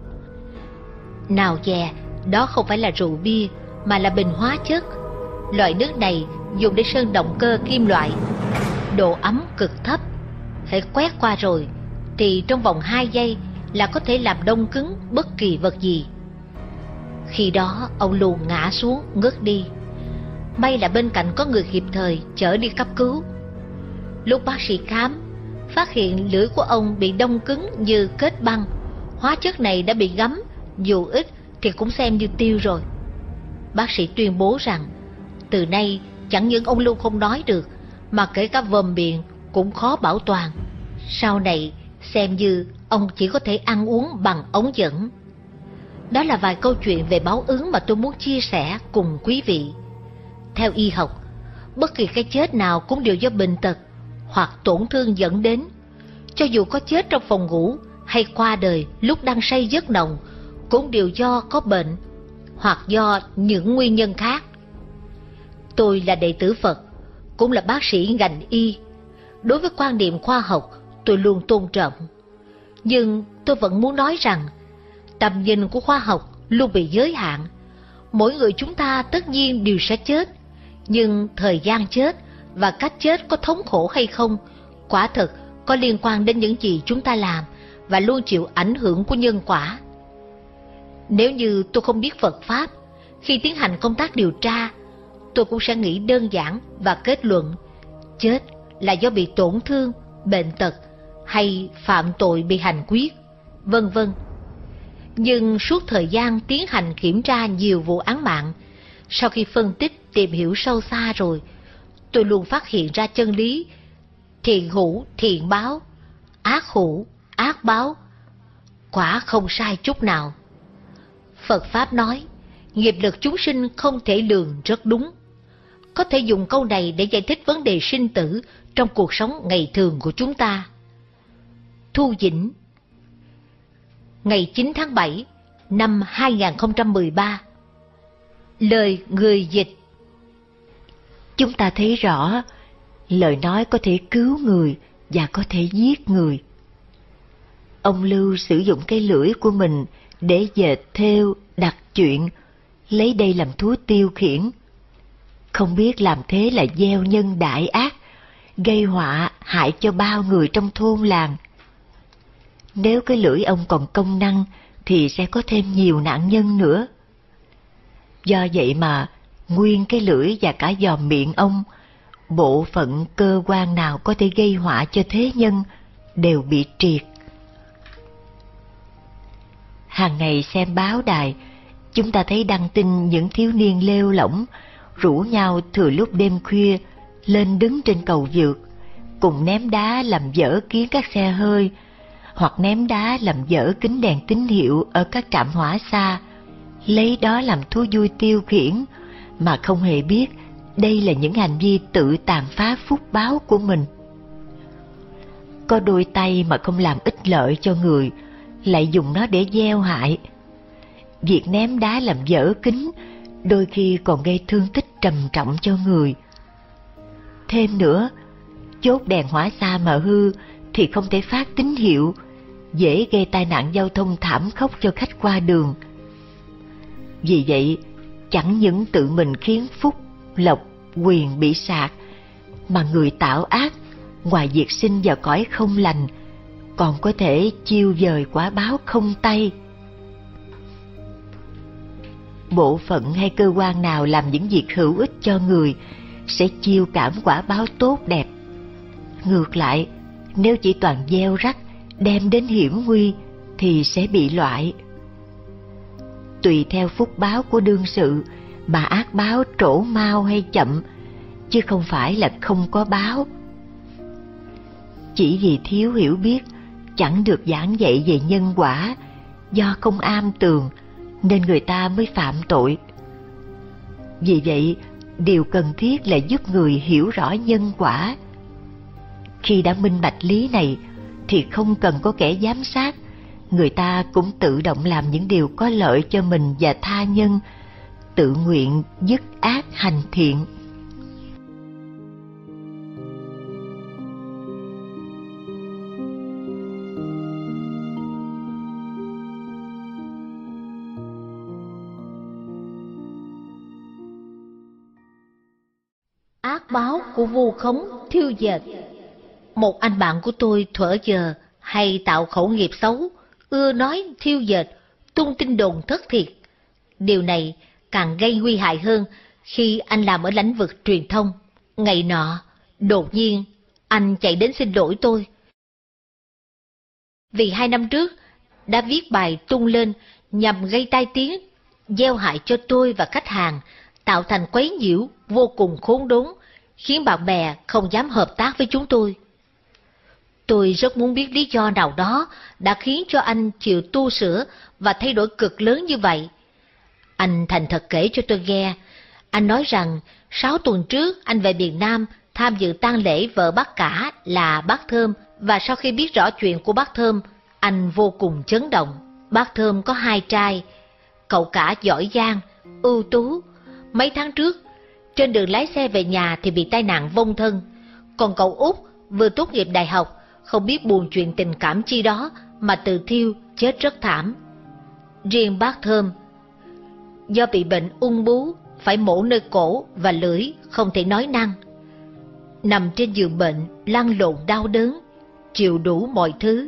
Nào dè, đó không phải là rượu bia mà là bình hóa chất. Loại nước này dùng để sơn động cơ kim loại, độ ấm cực thấp. Hễ quét qua rồi thì trong vòng hai giây là có thể làm đông cứng bất kỳ vật gì. Khi đó ông Lưu ngã xuống ngất đi. May là bên cạnh có người kịp thời chở đi cấp cứu. Lúc bác sĩ khám, phát hiện lưỡi của ông bị đông cứng như kết băng. Hóa chất này đã bị ngấm, dù ít thì cũng xem như tiêu rồi. Bác sĩ tuyên bố rằng từ nay chẳng những ông Lưu không nói được, mà kể cả vòm miệng cũng khó bảo toàn. Sau này xem như ông chỉ có thể ăn uống bằng ống dẫn. Đó là vài câu chuyện về báo ứng mà tôi muốn chia sẻ cùng quý vị. Theo y học, bất kỳ cái chết nào cũng đều do bệnh tật hoặc tổn thương dẫn đến. Cho dù có chết trong phòng ngủ hay qua đời lúc đang say giấc nồng, cũng đều do có bệnh hoặc do những nguyên nhân khác. Tôi là đệ tử Phật, cũng là bác sĩ ngành y. Đối với quan điểm khoa học, tôi luôn tôn trọng. Nhưng tôi vẫn muốn nói rằng tầm nhìn của khoa học luôn bị giới hạn. Mỗi người chúng ta tất nhiên đều sẽ chết, nhưng thời gian chết và cách chết có thống khổ hay không, quả thực có liên quan đến những gì chúng ta làm và luôn chịu ảnh hưởng của nhân quả. Nếu như tôi không biết Phật Pháp, khi tiến hành công tác điều tra, tôi cũng sẽ nghĩ đơn giản và kết luận chết là do bị tổn thương, bệnh tật hay phạm tội bị hành quyết, vân vân. Nhưng suốt thời gian tiến hành kiểm tra nhiều vụ án mạng, sau khi phân tích tìm hiểu sâu xa rồi, tôi luôn phát hiện ra chân lý thiện hữu thiện báo, ác hữu ác báo, quả không sai chút nào. Phật Pháp nói, nghiệp lực chúng sinh không thể lường rất đúng. Có thể dùng câu này để giải thích vấn đề sinh tử trong cuộc sống ngày thường của chúng ta. Thu Dĩnh, ngày chín tháng bảy năm hai nghìn không trăm mười ba. Lời người dịch. Chúng ta thấy rõ, lời nói có thể cứu người và có thể giết người. Ông Lưu sử dụng cái lưỡi của mình để dệt thêu, đặt chuyện, lấy đây làm thú tiêu khiển. Không biết làm thế là gieo nhân đại ác, gây họa hại cho bao người trong thôn làng. Nếu cái lưỡi ông còn công năng thì sẽ có thêm nhiều nạn nhân nữa. Do vậy mà nguyên cái lưỡi và cả giòm miệng ông, bộ phận cơ quan nào có thể gây họa cho thế nhân đều bị triệt. Hàng ngày xem báo đài, chúng ta thấy đăng tin những thiếu niên lêu lỏng rủ nhau thừa lúc đêm khuya lên đứng trên cầu vượt, cùng ném đá làm dở kiến các xe hơi, hoặc ném đá làm dở kính đèn tín hiệu ở các trạm hỏa xa, lấy đó làm thú vui tiêu khiển, mà không hề biết đây là những hành vi tự tàn phá phúc báo của mình. Có đôi tay mà không làm ích lợi cho người, lại dùng nó để gieo hại. Việc ném đá làm dở kính đôi khi còn gây thương tích trầm trọng cho người. Thêm nữa, chốt đèn hỏa xa mà hư thì không thể phát tín hiệu, dễ gây tai nạn giao thông thảm khốc cho khách qua đường. Vì vậy, chẳng những tự mình khiến phúc, lộc, quyền bị sạc, mà người tạo ác, ngoài việc sinh vào cõi không lành, còn có thể chiêu dời quả báo không tay. Bộ phận hay cơ quan nào làm những việc hữu ích cho người sẽ chiêu cảm quả báo tốt đẹp. Ngược lại, nếu chỉ toàn gieo rắc, đem đến hiểm nguy thì sẽ bị loại. Tùy theo phúc báo của đương sự mà ác báo trổ mau hay chậm, chứ không phải là không có báo. Chỉ vì thiếu hiểu biết, chẳng được giảng dạy về nhân quả, do không am tường nên người ta mới phạm tội. Vì vậy, điều cần thiết là giúp người hiểu rõ nhân quả. Khi đã minh bạch lý này thì không cần có kẻ giám sát, người ta cũng tự động làm những điều có lợi cho mình và tha nhân, tự nguyện dứt ác hành thiện. Ác báo của vu khống thiêu dệt. Một anh bạn của tôi thuở giờ hay tạo khẩu nghiệp xấu, ưa nói thiêu dệt, tung tin đồn thất thiệt. Điều này càng gây nguy hại hơn khi anh làm ở lĩnh vực truyền thông. Ngày nọ, đột nhiên, anh chạy đến xin lỗi tôi. Vì hai năm trước, đã viết bài tung lên nhằm gây tai tiếng, gieo hại cho tôi và khách hàng, tạo thành quấy nhiễu vô cùng khốn đốn, khiến bạn bè không dám hợp tác với chúng tôi. Tôi rất muốn biết lý do nào đó đã khiến cho anh chịu tu sửa và thay đổi cực lớn như vậy. Anh thành thật kể cho tôi nghe. Anh nói rằng sáu tuần trước anh về miền Nam tham dự tang lễ vợ bác cả là bác Thơm, và sau khi biết rõ chuyện của bác Thơm, anh vô cùng chấn động. Bác Thơm có hai trai, cậu cả giỏi giang, ưu tú. Mấy tháng trước, trên đường lái xe về nhà thì bị tai nạn vong thân. Còn cậu út vừa tốt nghiệp đại học, không biết buồn chuyện tình cảm chi đó mà tự thiêu chết rất thảm. Riêng bác Thơm, do bị bệnh ung bướu, phải mổ nơi cổ và lưỡi, không thể nói năng. nằm trên giường bệnh lăn lộn đau đớn, chịu đủ mọi thứ.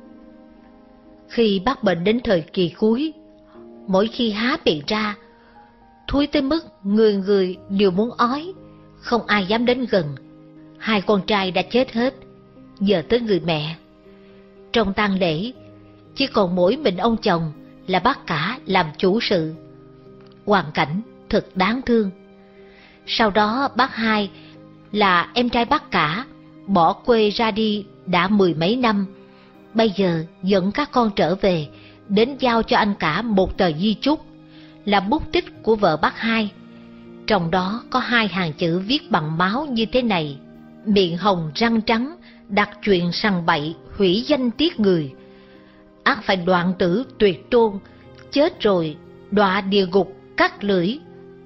Khi bác bệnh đến thời kỳ cuối, mỗi khi há miệng ra, thúi tới mức người người đều muốn ói, không ai dám đến gần. Hai con trai đã chết hết, giờ tới người mẹ. Trong tang lễ, chỉ còn mỗi mình ông chồng là bác cả làm chủ sự. Hoàn cảnh thật đáng thương. Sau đó bác hai là em trai bác cả bỏ quê ra đi đã mười mấy năm. Bây giờ dẫn các con trở về, đến giao cho anh cả một tờ di chúc, là bút tích của vợ bác hai. Trong đó có hai hàng chữ viết bằng máu như thế này: miệng hồng răng trắng, đặt chuyện sằng bậy, hủy danh tiết người. Ác phải đoạn tử tuyệt tôn, chết rồi đọa địa ngục cắt lưỡi.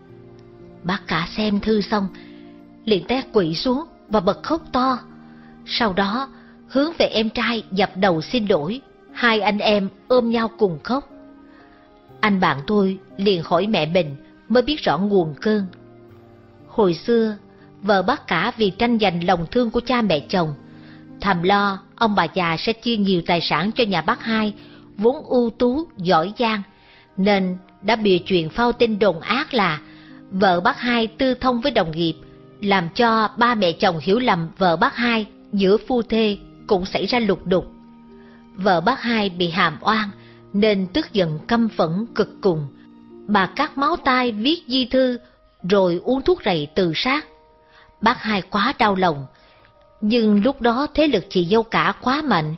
Bác cả xem thư xong, liền té quỵ xuống và bật khóc to. Sau đó hướng về em trai dập đầu xin lỗi. Hai anh em ôm nhau cùng khóc. Anh bạn tôi liền hỏi mẹ mình mới biết rõ nguồn cơn. Hồi xưa, vợ bác cả vì tranh giành lòng thương của cha mẹ chồng, thầm lo ông bà già sẽ chia nhiều tài sản cho nhà bác hai, vốn ưu tú, giỏi giang, nên đã bịa chuyện phao tin đồn ác là vợ bác hai tư thông với đồng nghiệp, làm cho ba mẹ chồng hiểu lầm vợ bác hai, giữa phu thê cũng xảy ra lục đục. Vợ bác hai bị hàm oan nên tức giận căm phẫn cực cùng. Bà cắt máu tai viết di thư rồi uống thuốc rầy tự sát. Bác hai quá đau lòng, nhưng lúc đó thế lực chị dâu cả quá mạnh,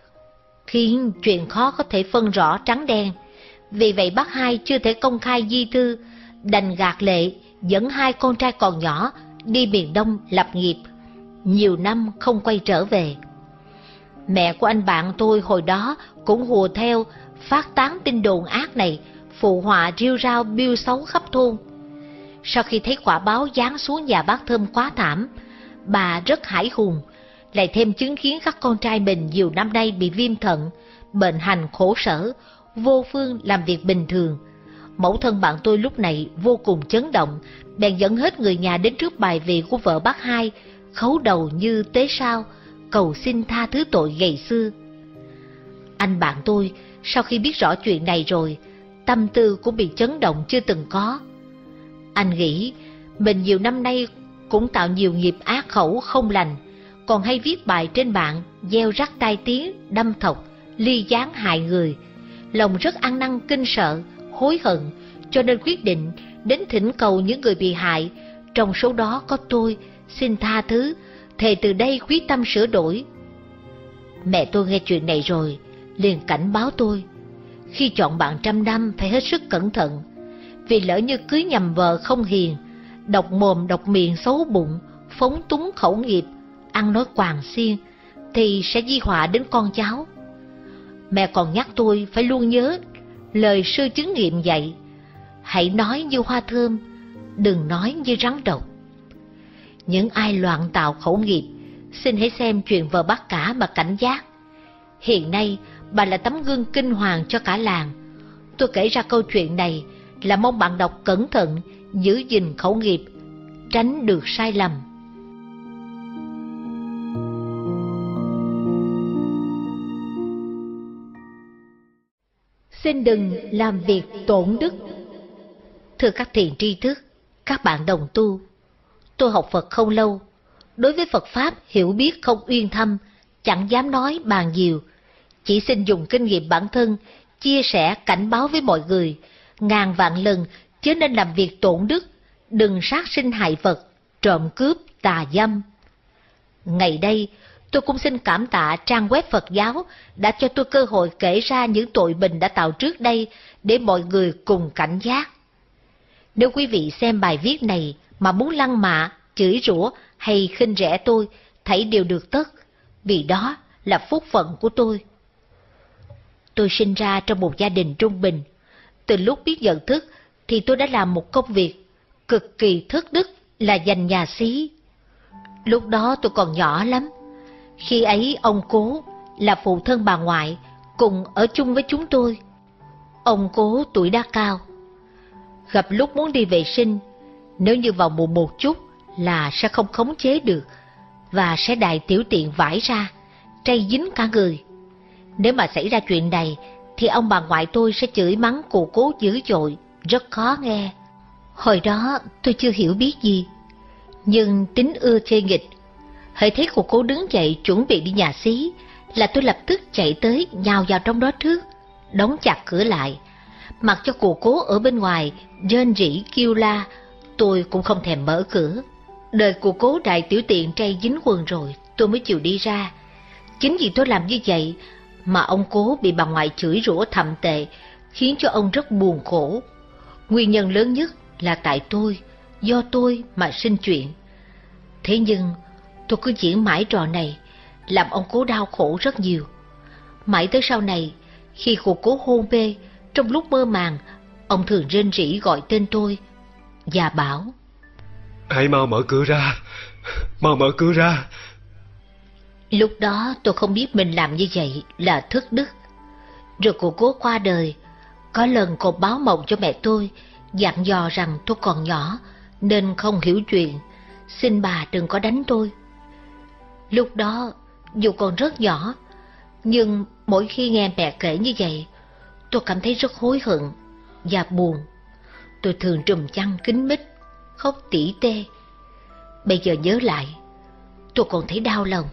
khiến chuyện khó có thể phân rõ trắng đen. Vì vậy bác hai chưa thể công khai di thư, đành gạt lệ dẫn hai con trai còn nhỏ đi miền Đông lập nghiệp, nhiều năm không quay trở về. Mẹ của anh bạn tôi hồi đó cũng hùa theo, phát tán tin đồn ác này, phụ họa rêu rao biêu xấu khắp thôn. Sau khi thấy quả báo giáng xuống nhà bác Thơm quá thảm, bà rất hãi hùng, lại thêm chứng kiến các con trai mình nhiều năm nay bị viêm thận, bệnh hành khổ sở, vô phương làm việc bình thường. Mẫu thân bạn tôi lúc này vô cùng chấn động, bèn dẫn hết người nhà đến trước bài vị của vợ bác hai, khấu đầu như tế sao, cầu xin tha thứ tội ngày xưa. Anh bạn tôi sau khi biết rõ chuyện này rồi, tâm tư cũng bị chấn động chưa từng có. Anh nghĩ mình nhiều năm nay cũng tạo nhiều nghiệp ác khẩu không lành, còn hay viết bài trên mạng gieo rắc tai tiếng, đâm thọc, ly gián hại người. Lòng rất ăn năn kinh sợ, hối hận, cho nên quyết định đến thỉnh cầu những người bị hại, trong số đó có tôi, xin tha thứ, thề từ đây quyết tâm sửa đổi. Mẹ tôi nghe chuyện này rồi, liền cảnh báo tôi, khi chọn bạn trăm năm phải hết sức cẩn thận, vì lỡ như cưới nhầm vợ không hiền, độc mồm độc miệng xấu bụng, phóng túng khẩu nghiệp, ăn nói quàng xiên, thì sẽ di họa đến con cháu. Mẹ còn nhắc tôi phải luôn nhớ lời sư chứng nghiệm dạy, hãy nói như hoa thơm, đừng nói như rắn độc. Những ai loạn tạo khẩu nghiệp, xin hãy xem chuyện vợ bác cả mà cảnh giác. Hiện nay bà là tấm gương kinh hoàng cho cả làng. Tôi kể ra câu chuyện này là mong bạn đọc cẩn thận, giữ gìn khẩu nghiệp, tránh được sai lầm. Xin đừng làm việc tổn đức. Thưa các thiền tri thức, các bạn đồng tu, tôi học Phật không lâu, đối với Phật Pháp hiểu biết không uyên thâm, chẳng dám nói bàn nhiều, chỉ xin dùng kinh nghiệm bản thân, chia sẻ cảnh báo với mọi người, ngàn vạn lần chớ nên làm việc tổn đức, đừng sát sinh hại vật, trộm cướp, tà dâm. Ngày đây, tôi cũng xin cảm tạ trang web Phật giáo đã cho tôi cơ hội kể ra những tội mình đã tạo trước đây để mọi người cùng cảnh giác. Nếu quý vị xem bài viết này mà muốn lăng mạ, chửi rủa hay khinh rẻ tôi, thảy đều được tất, vì đó là phúc phận của tôi. Tôi sinh ra trong một gia đình trung bình. Từ lúc biết nhận thức thì tôi đã làm một công việc cực kỳ thất đức là giành nhà xí. Lúc đó tôi còn nhỏ lắm. Khi ấy ông cố là phụ thân bà ngoại cùng ở chung với chúng tôi. Ông cố tuổi đã cao. Gặp lúc muốn đi vệ sinh, nếu như vào muộn một chút là sẽ không khống chế được, và sẽ đài tiểu tiện vãi ra, trây dính cả người. Nếu mà xảy ra chuyện này, thì ông bà ngoại tôi sẽ chửi mắng cô cố dữ dội, rất khó nghe. Hồi đó tôi chưa hiểu biết gì, nhưng tính ưa chê nghịch. Hễ thấy cô cố đứng dậy chuẩn bị đi nhà xí, là tôi lập tức chạy tới nhào vào trong đó trước, đóng chặt cửa lại. Mặc cho cô cố ở bên ngoài rên rỉ kêu la, tôi cũng không thèm mở cửa. Đời cô cố đại tiểu tiện trây dính quần rồi, tôi mới chịu đi ra. Chính vì tôi làm như vậy mà ông cố bị bà ngoại chửi rủa thậm tệ, khiến cho ông rất buồn khổ. Nguyên nhân lớn nhất là tại tôi, do tôi mà sinh chuyện. Thế nhưng tôi cứ diễn mãi trò này, làm ông cố đau khổ rất nhiều. Mãi tới sau này, khi cô cố hôn mê, trong lúc mơ màng, ông thường rên rỉ gọi tên tôi và bảo: "Hãy mau mở cửa ra, mau mở cửa ra." Lúc đó tôi không biết mình làm như vậy là thất đức. Rồi cô cố qua đời. Có lần cô báo mộng cho mẹ tôi, dặn dò rằng tôi còn nhỏ nên không hiểu chuyện, xin bà đừng có đánh tôi. Lúc đó dù còn rất nhỏ, nhưng mỗi khi nghe mẹ kể như vậy, tôi cảm thấy rất hối hận và buồn. Tôi thường trùm chăn kín mít, khóc tỉ tê. Bây giờ nhớ lại, tôi còn thấy đau lòng.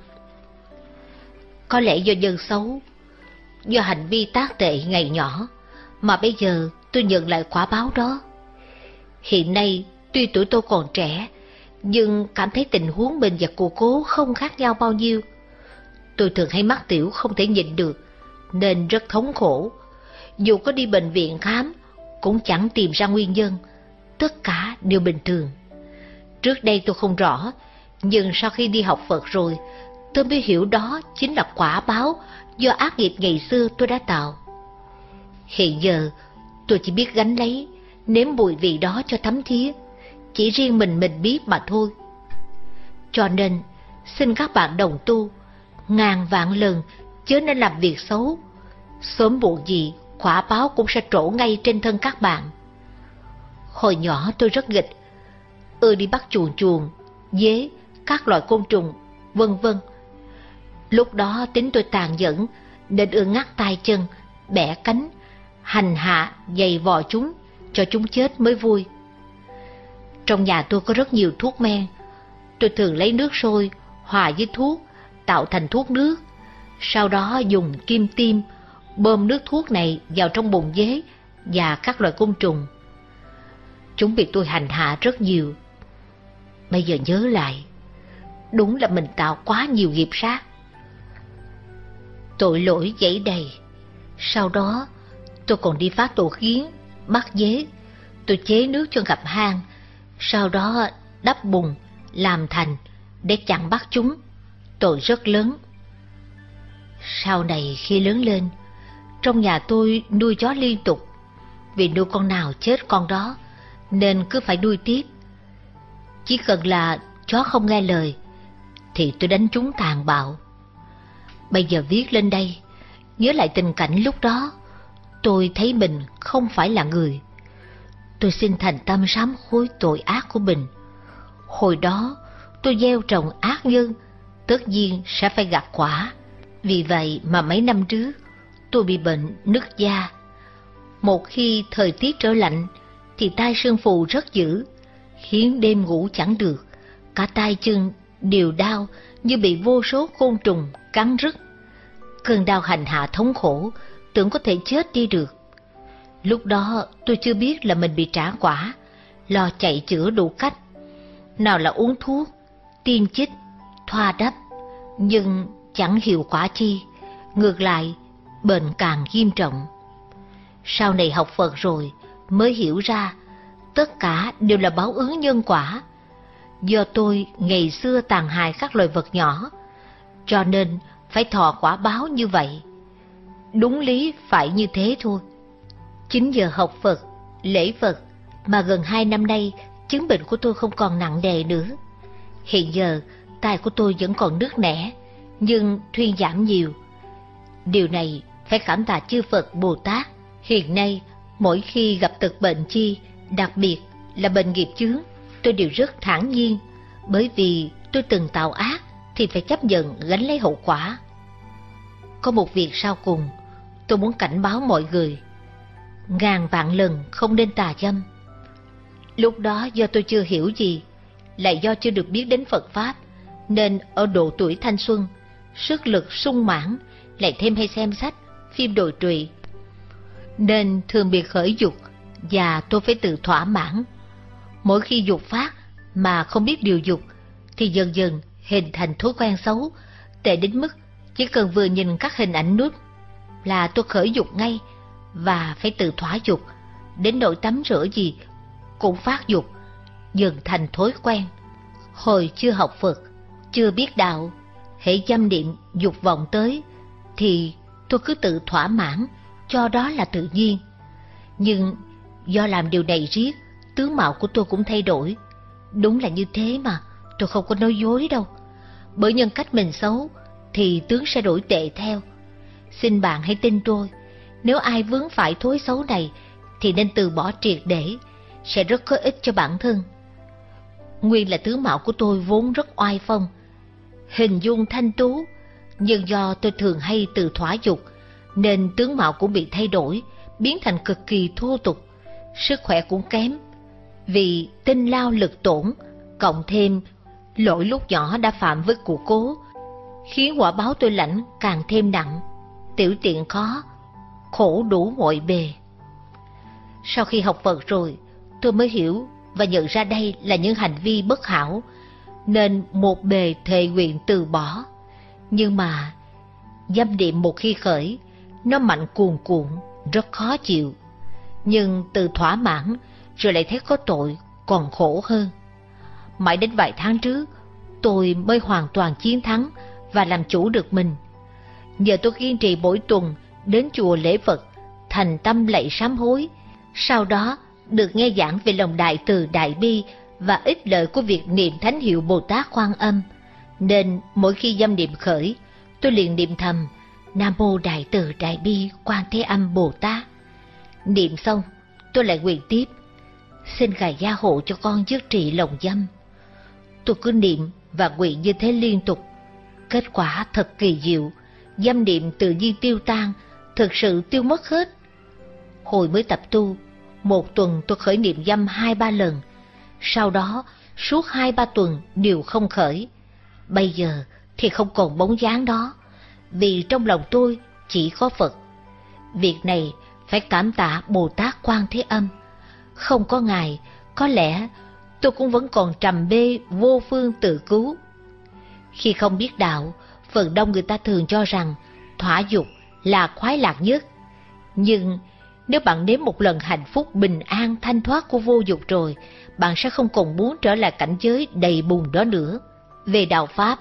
Có lẽ do nhân xấu, do hành vi tác tệ ngày nhỏ, mà bây giờ tôi nhận lại quả báo đó. Hiện nay, tuy tuổi tôi còn trẻ, nhưng cảm thấy tình huống mình và cô cố không khác nhau bao nhiêu. Tôi thường hay mắc tiểu không thể nhịn được, nên rất thống khổ. Dù có đi bệnh viện khám, cũng chẳng tìm ra nguyên nhân. Tất cả đều bình thường. Trước đây tôi không rõ, nhưng sau khi đi học Phật rồi, tôi mới hiểu đó chính là quả báo do ác nghiệp ngày xưa tôi đã tạo. Hiện giờ, tôi chỉ biết gánh lấy, nếm mùi vị đó cho thấm thía. Chỉ riêng mình mình biết mà thôi. Cho nên, xin các bạn đồng tu, ngàn vạn lần chớ nên làm việc xấu. Sớm muộn gì, quả báo cũng sẽ trổ ngay trên thân các bạn. Hồi nhỏ tôi rất nghịch, ưa đi bắt chuồn chuồn, dế, các loại côn trùng, vân vân. Lúc đó tính tôi tàn nhẫn, nên ưa ngắt tay chân, bẻ cánh, hành hạ, giày vò chúng, cho chúng chết mới vui. Trong nhà tôi có rất nhiều thuốc men. Tôi thường lấy nước sôi, hòa với thuốc, tạo thành thuốc nước. Sau đó dùng kim tiêm, bơm nước thuốc này vào trong bụng dế và các loài côn trùng. Chúng bị tôi hành hạ rất nhiều. Bây giờ nhớ lại, đúng là mình tạo quá nhiều nghiệp sát. Tội lỗi dẫy đầy. Sau đó, tôi còn đi phá tổ kiến, bắt dế. Tôi chế nước cho ngập hang, sau đó đắp bùn, làm thành để chặn bắt chúng. Tội rất lớn. Sau này khi lớn lên, trong nhà tôi nuôi chó liên tục. Vì nuôi con nào chết con đó, nên cứ phải nuôi tiếp. Chỉ cần là chó không nghe lời, thì tôi đánh chúng tàn bạo. Bây giờ viết lên đây, nhớ lại tình cảnh lúc đó, tôi thấy mình không phải là người. Tôi xin thành tâm sám hối tội ác của mình. Hồi đó, tôi gieo trồng ác nhân, tất nhiên sẽ phải gặt quả. Vì vậy mà mấy năm trước, tôi bị bệnh nứt da. Một khi thời tiết trở lạnh, thì tai sưng phù rất dữ, khiến đêm ngủ chẳng được. Cả tay chân đều đau như bị vô số côn trùng cắn rứt. Cơn đau hành hạ thống khổ, tưởng có thể chết đi được. Lúc đó tôi chưa biết là mình bị trả quả, lo chạy chữa đủ cách. Nào là uống thuốc, tiêm chích, thoa đắp, nhưng chẳng hiệu quả chi. Ngược lại, bệnh càng nghiêm trọng. Sau này học Phật rồi mới hiểu ra, tất cả đều là báo ứng nhân quả. Do tôi ngày xưa tàn hại các loài vật nhỏ, cho nên phải thọ quả báo như vậy. Đúng lý phải như thế thôi. Chính giờ học Phật, lễ Phật mà gần hai năm nay chứng bệnh của tôi không còn nặng nề nữa. Hiện giờ tai của tôi vẫn còn nứt nẻ, nhưng thuyên giảm nhiều. Điều này phải cảm tạ chư Phật Bồ Tát. Hiện nay mỗi khi gặp tật bệnh chi, đặc biệt là bệnh nghiệp chướng, tôi đều rất thản nhiên, bởi vì tôi từng tạo ác thì phải chấp nhận gánh lấy hậu quả. Có một việc sau cùng tôi muốn cảnh báo mọi người: ngàn vạn lần không nên tà dâm. Lúc đó do tôi chưa hiểu gì, lại do chưa được biết đến Phật Pháp, nên ở độ tuổi thanh xuân, sức lực sung mãn, lại thêm hay xem sách, phim đồi trụy, nên thường bị khởi dục và tôi phải tự thỏa mãn. Mỗi khi dục phát mà không biết điều dục thì dần dần hình thành thói quen xấu, tệ đến mức chỉ cần vừa nhìn các hình ảnh nút là tôi khởi dục ngay và phải tự thỏa dục, đến nỗi tắm rửa gì cũng phát dục, dần thành thói quen. Hồi chưa học Phật, chưa biết đạo, hễ dâm niệm dục vọng tới thì tôi cứ tự thỏa mãn, cho đó là tự nhiên. Nhưng do làm điều này riết, tướng mạo của tôi cũng thay đổi. Đúng là như thế mà, tôi không có nói dối đâu. Bởi nhân cách mình xấu thì tướng sẽ đổi tệ theo. Xin bạn hãy tin tôi, nếu ai vướng phải thói xấu này thì nên từ bỏ triệt để, sẽ rất có ích cho bản thân. Nguyên là tướng mạo của tôi vốn rất oai phong, hình dung thanh tú, nhưng do tôi thường hay tự thỏa dục nên tướng mạo cũng bị thay đổi, biến thành cực kỳ thô tục, sức khỏe cũng kém. Vì tinh lao lực tổn, cộng thêm lỗi lúc nhỏ đã phạm với cụ cố, khiến quả báo tôi lãnh càng thêm nặng, tiểu tiện khó, khổ đủ mọi bề. Sau khi học Phật rồi, tôi mới hiểu và nhận ra đây là những hành vi bất hảo, nên một bề thề nguyện từ bỏ. Nhưng mà dâm niệm một khi khởi, nó mạnh cuồn cuộn, rất khó chịu. Nhưng từ thỏa mãn rồi lại thấy có tội, còn khổ hơn. Mãi đến vài tháng trước, tôi mới hoàn toàn chiến thắng và làm chủ được mình. Nhờ tôi kiên trì mỗi tuần đến chùa lễ Phật, thành tâm lạy sám hối, sau đó được nghe giảng về lòng đại từ đại bi và ích lợi của việc niệm thánh hiệu Bồ Tát Quan Âm, nên mỗi khi dâm niệm khởi, tôi liền niệm thầm Nam Mô Đại Từ Đại Bi Quan Thế Âm Bồ Tát. Niệm xong, tôi lại nguyện tiếp: xin Ngài gia hộ cho con dứt trị lòng dâm. Tôi cứ niệm và nguyện như thế liên tục. Kết quả thật kỳ diệu, dâm niệm tự nhiên tiêu tan, thực sự tiêu mất hết. Hồi mới tập tu, một tuần tôi khởi niệm dâm hai ba lần, sau đó suốt hai ba tuần đều không khởi. Bây giờ thì không còn bóng dáng đó, vì trong lòng tôi chỉ có Phật. Việc này phải cảm tạ Bồ Tát Quan Thế Âm. Không có Ngài, có lẽ tôi cũng vẫn còn trầm bê vô phương tự cứu. Khi không biết đạo, phần đông người ta thường cho rằng thỏa dục là khoái lạc nhất. Nhưng nếu bạn nếm một lần hạnh phúc bình an thanh thoát của vô dục rồi, bạn sẽ không còn muốn trở lại cảnh giới đầy bùn đó nữa. Về đạo Pháp,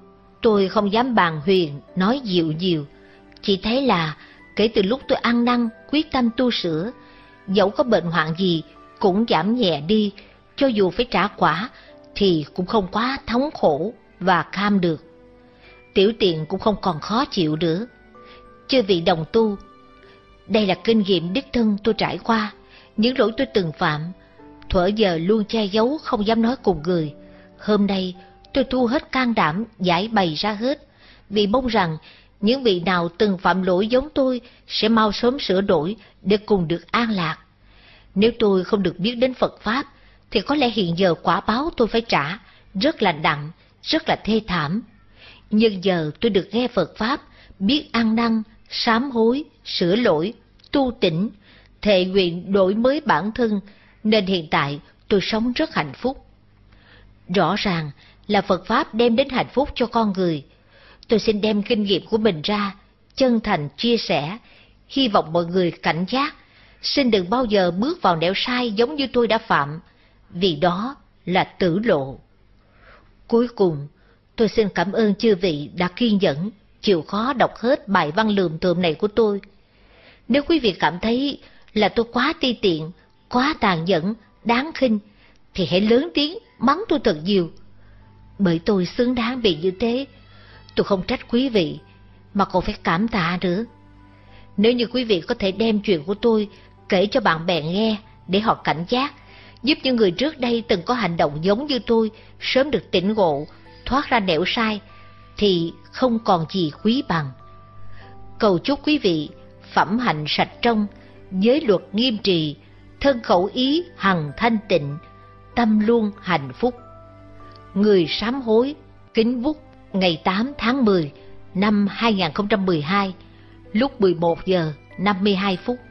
tôi không dám bàn huyền, nói dịu dịu. Chỉ thấy là kể từ lúc tôi ăn năn, quyết tâm tu sửa, dẫu có bệnh hoạn gì cũng giảm nhẹ đi, cho dù phải trả quả thì cũng không quá thống khổ và kham được. Tiểu tiện cũng không còn khó chịu nữa. Chư vị đồng tu, đây là kinh nghiệm đích thân tôi trải qua, những lỗi tôi từng phạm, thuở giờ luôn che giấu không dám nói cùng người. Hôm nay tôi thu hết can đảm giải bày ra hết, vì mong rằng những vị nào từng phạm lỗi giống tôi sẽ mau sớm sửa đổi để cùng được an lạc. Nếu tôi không được biết đến Phật Pháp, thì có lẽ hiện giờ quả báo tôi phải trả rất là nặng, rất là thê thảm. Nhưng giờ tôi được nghe Phật Pháp, biết ăn năn, sám hối, sửa lỗi, tu tỉnh, thệ nguyện đổi mới bản thân, nên hiện tại tôi sống rất hạnh phúc. Rõ ràng là Phật Pháp đem đến hạnh phúc cho con người. Tôi xin đem kinh nghiệm của mình ra, chân thành chia sẻ, hy vọng mọi người cảnh giác, xin đừng bao giờ bước vào nẻo sai giống như tôi đã phạm, vì đó là tử lộ. Cuối cùng, tôi xin cảm ơn chư vị đã kiên nhẫn, chịu khó đọc hết bài văn lườm thượm này của tôi. Nếu quý vị cảm thấy là tôi quá ti tiện, quá tàn nhẫn, đáng khinh, thì hãy lớn tiếng mắng tôi thật nhiều. Bởi tôi xứng đáng bị như thế, tôi không trách quý vị, mà còn phải cảm tạ nữa. Nếu như quý vị có thể đem chuyện của tôi kể cho bạn bè nghe để họ cảnh giác, giúp những người trước đây từng có hành động giống như tôi sớm được tỉnh ngộ, thoát ra nẻo sai, thì không còn gì quý bằng. Cầu chúc quý vị phẩm hạnh sạch trong, giới luật nghiêm trì, thân khẩu ý hằng thanh tịnh, tâm luôn hạnh phúc. Người sám hối, Kính Vúc, ngày tám tháng mười năm hai nghìn không trăm mười hai, lúc mười một giờ năm mươi hai phút.